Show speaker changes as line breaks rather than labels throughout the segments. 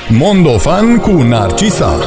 Mondofan cu Narcisa.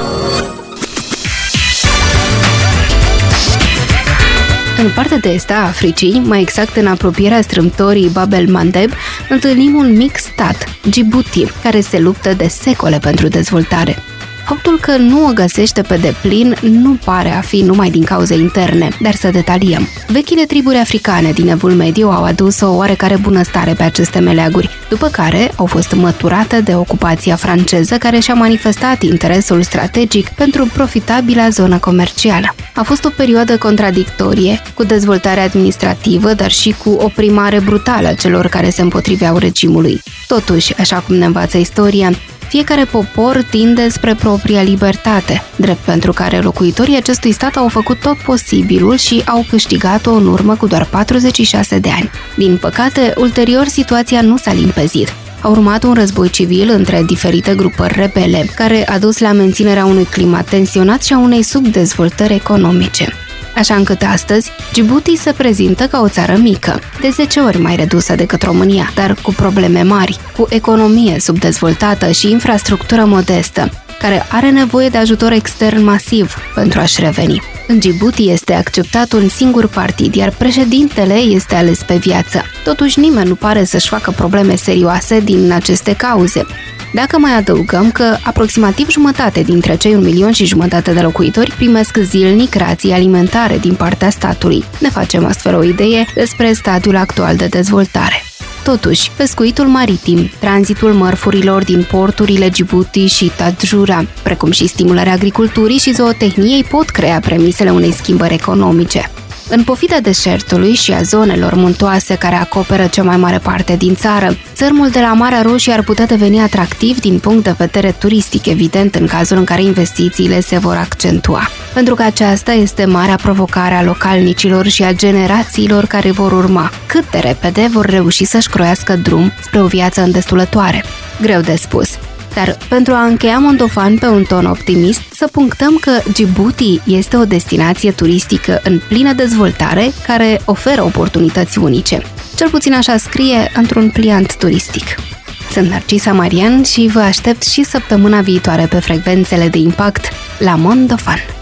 În partea de est a Africii, mai exact în apropierea strâmtorii Bab el-Mandeb, întâlnim un mic stat, Djibouti, care se luptă de secole pentru dezvoltare. Faptul că nu o găsește pe deplin nu pare a fi numai din cauze interne, dar să detaliem. Vechile triburi africane din Evul Mediu au adus o oarecare bunăstare pe aceste meleaguri, după care au fost măturate de ocupația franceză, care și-a manifestat interesul strategic pentru profitabila zonă comercială. A fost o perioadă contradictorie, cu dezvoltare administrativă, dar și cu oprimare brutală a celor care se împotriveau regimului. Totuși, așa cum ne învață istoria, fiecare popor tinde spre propria libertate, drept pentru care locuitorii acestui stat au făcut tot posibilul și au câștigat-o în urmă cu doar 46 de ani. Din păcate, ulterior situația nu s-a limpezit. A urmat un război civil între diferite grupări rebele, care a dus la menținerea unui climat tensionat și a unei subdezvoltări economice. Așa încât astăzi, Djibouti se prezintă ca o țară mică, de 10 ori mai redusă decât România, dar cu probleme mari, cu economie subdezvoltată și infrastructură modestă, care are nevoie de ajutor extern masiv pentru a-și reveni. În Djibouti este acceptat un singur partid, iar președintele este ales pe viață. Totuși, nimeni nu pare să-și facă probleme serioase din aceste cauze. Dacă mai adăugăm că aproximativ jumătate dintre cei 1,5 milioni de locuitori primesc zilnic rații alimentare din partea statului, ne facem astfel o idee despre stadiul actual de dezvoltare. Totuși, pescuitul maritim, tranzitul mărfurilor din porturile Djibouti și Tadjoura, precum și stimularea agriculturii și zootehniei pot crea premisele unei schimbări economice. În pofida deșertului și a zonelor muntoase care acoperă cea mai mare parte din țară, țărmul de la Marea Roșie ar putea deveni atractiv din punct de vedere turistic, evident în cazul în care investițiile se vor accentua. Pentru că aceasta este marea provocare a localnicilor și a generațiilor care vor urma. Cât de repede vor reuși să-și croiască drum spre o viață îndestulătoare? Greu de spus. Dar pentru a încheia Mondofan pe un ton optimist, să punctăm că Djibouti este o destinație turistică în plină dezvoltare care oferă oportunități unice. Cel puțin așa scrie într-un pliant turistic. Sunt Narcisa Marian și vă aștept și săptămâna viitoare pe frecvențele de impact la Mondofan.